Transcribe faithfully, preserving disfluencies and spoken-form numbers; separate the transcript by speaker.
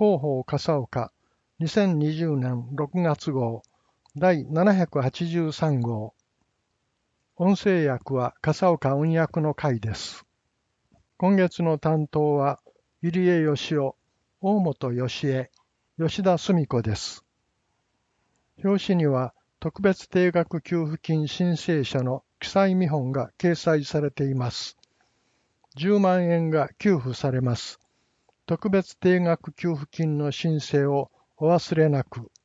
Speaker 1: 広報笠岡にせんにじゅうねんろくがつ号だいななひゃくはちじゅうさん号。音声訳は笠岡運訳の会です。今月の担当は入江義雄、大本義恵、吉田澄子です。表紙には特別定額給付金申請者の記載見本が掲載されています。じゅうまんえんが給付されます。特別定額給付金の申請をお忘れなく。